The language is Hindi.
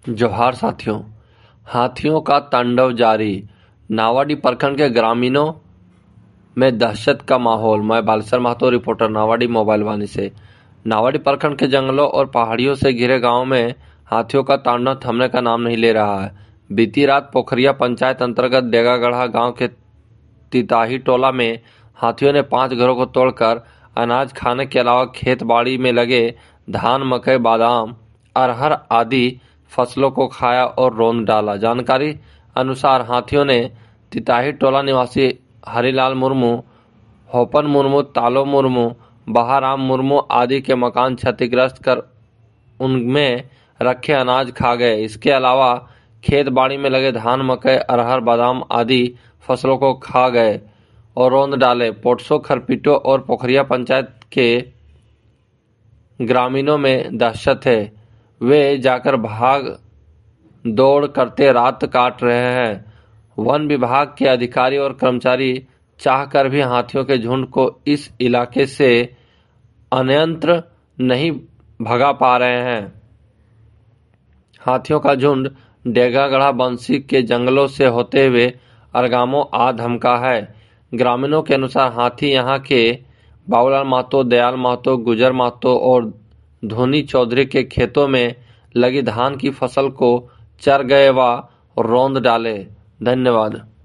जोहार साथियों। हाथियों का तांडव जारी। नावाडीह प्रखंड के ग्रामीणों में दहशत का माहौल। मैं बालेश्वर महतो, रिपोर्टर नावाडीह मोबाइल वाणी से। नावाडीह प्रखंड के जंगलों और पहाड़ियों से घिरे गांव में हाथियों का तांडव थमने का नाम नहीं ले रहा है। बीती रात पोखरिया पंचायत अंतर्गत डेगागढ़ा गांव के तिताही टोला में हाथियों ने 5 घरों को तोड़कर अनाज खाने के अलावा खेत बाड़ी में लगे धान, मकई, बादाम, अरहर आदि फसलों को खाया और रौंद डाला। जानकारी अनुसार हाथियों ने तिताही टोला निवासी हरिलाल मुर्मू, होपन मुर्मू, तालो मुर्मू, बहाराम मुर्मू आदि के मकान क्षतिग्रस्त कर उनमें रखे अनाज खा गए। इसके अलावा खेत बाड़ी में लगे धान, मकई, अरहर, बादाम आदि फसलों को खा गए और रौंद डाले। पोटसो, खरपीटो और पोखरिया पंचायत के ग्रामीणों में दहशत है। वे जाकर भाग दौड़ करते रात काट रहे हैं। वन विभाग के अधिकारी और कर्मचारी चाहकर भी हाथियों के झुंड को इस इलाके से अन्यत्र नहीं भगा पा रहे हैं। हाथियों का झुंड डेगागढ़ा बंसी के जंगलों से होते हुए अरगामो आ धमका है। ग्रामीणों के अनुसार हाथी यहां के बाबूलाल महतो, दयाल महतो, गुजर महतो और धोनी चौधरी के खेतों में लगी धान की फसल को चर गए व रौंद डाले। धन्यवाद।